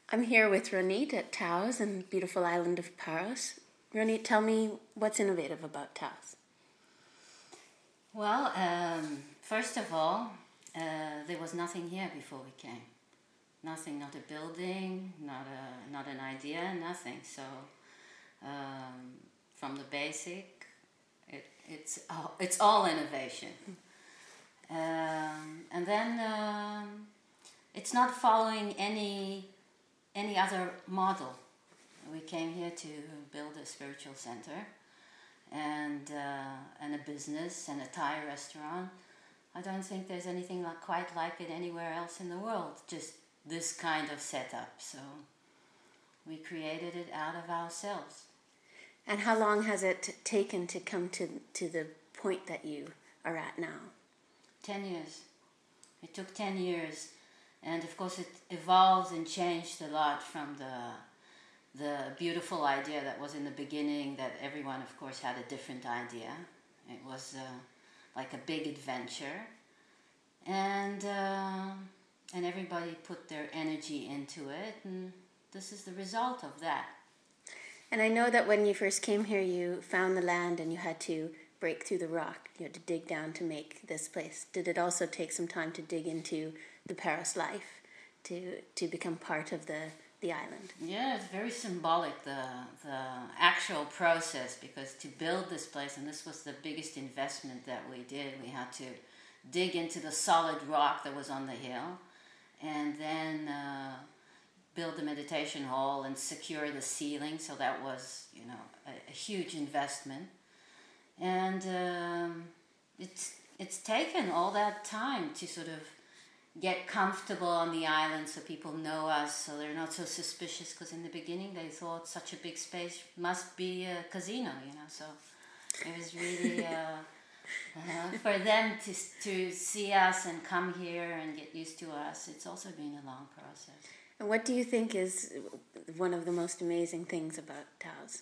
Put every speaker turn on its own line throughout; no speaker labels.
I'm here with Ronit at Taos in the beautiful island of Paros. Ronit, tell me what's innovative about Taos.
Well, first of all, there was nothing here before we came. Nothing, not a building, not an idea, nothing. So, from the basic, it's all innovation. And then it's not following any other model. We came here to build a spiritual center and a business and a Thai restaurant. I don't think there's anything quite like it anywhere else in the world, just this kind of setup. So we created it out of ourselves.
And how long has it taken to come to the point that you are at now?
10 years. It took 10 years. And of course it evolved and changed a lot from the beautiful idea that was in the beginning, that everyone of course had a different idea. It was like a big adventure. And everybody put their energy into it, and this is the result of that.
And I know that when you first came here, you found the land and you had to break through the rock. You had to dig down to make this place. Did it also take some time to dig into the Paros life, to become part of the island?
Yeah, it's very symbolic, the actual process, because to build this place, and this was the biggest investment that we did, we had to dig into the solid rock that was on the hill, and then build the meditation hall and secure the ceiling. So that was, a huge investment. And it's taken all that time to sort of get comfortable on the island, so people know us, so they're not so suspicious, because in the beginning they thought such a big space must be a casino, so it was really for them to see us and come here and get used to us. It's also been a long process.
And what do you think is one of the most amazing things about Taos?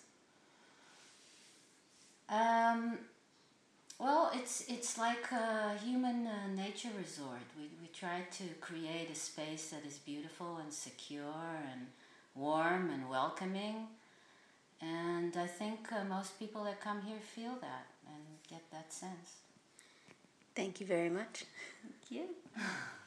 Well, it's like a human nature resort. We try to create a space that is beautiful and secure and warm and welcoming. And I think most people that come here feel that and get that sense.
Thank you very much.
Thank you.